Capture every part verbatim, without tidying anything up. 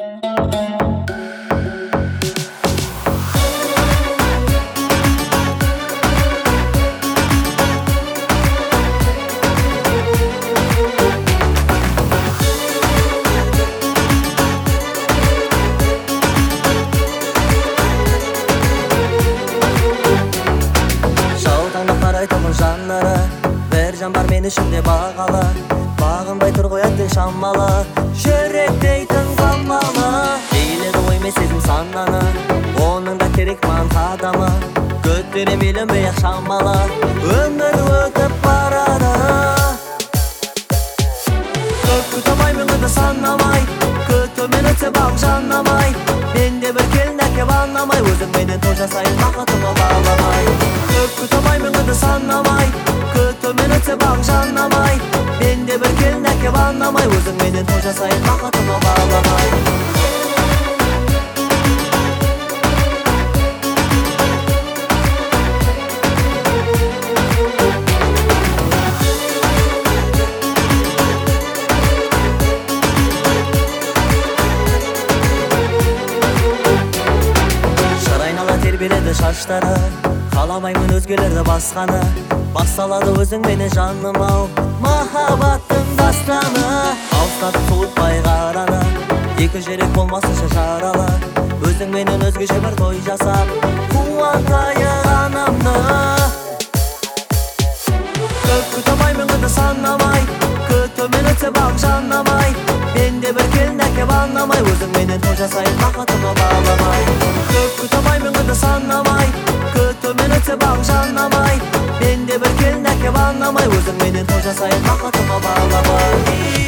Жаннары бір жан бар мен ішімде бағалы, бағынбай тұр қояды шамалы, жүрек дейтін қамалы. Дейледі ғой мен сезім сананы, оның да керек маған қадамы, көтере белінбей ақ шамалы, өмір өтіп барады. Көп күте алмаймын күнді санамай, күтумен өтсе бағым жаннамай, менде бір келін әкеп анамай, өзің менен той жасайын бақытыма бағламай. Көп күте алмаймын күнді санамай, күтумен өтсе бағым жаннамай, менде бір келін әкеп анамай, өзің менен той жасайын бақытыма бағламай. Тербеледі шаштары, қаламаймын өзгелерді басқаны, басталады өзің менен жаным ау, махаббаттың дастаны. Алыстатып суытпай қараны, екі жүрек болмасынша жаралы, өзің менен өзгеше бір той жасап қуантайық анамды. Көп күте алмаймын күнді санамай, күтумен өтсе бағым жаннамай, менде бір келін әкеп анамай, өзің менен той жасайын бақытыма бағламай. Көп күте алмаймын күнді санамай, күтумен өтсе бағым жаннамай, менде бір келін әкеп анамай, өзің менен той жасайын бақытыма бағламай.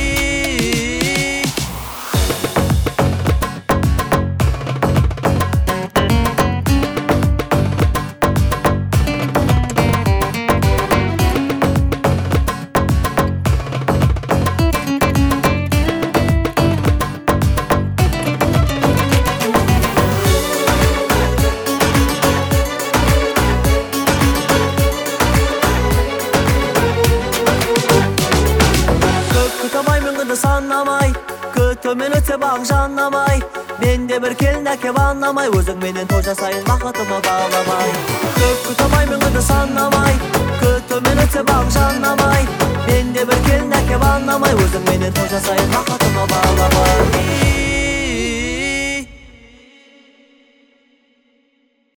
Санамай, күтумен өтсе бағым жаннамай, менде бір келін әкеп анамай, өзің менен той жасайын бақытыма бағламай. Көп күте алмаймын күнді санамай, күтумен өтсе бағым жаннамай, менде бір келін әкеп анамай, өзің менен той жасайын бақытыма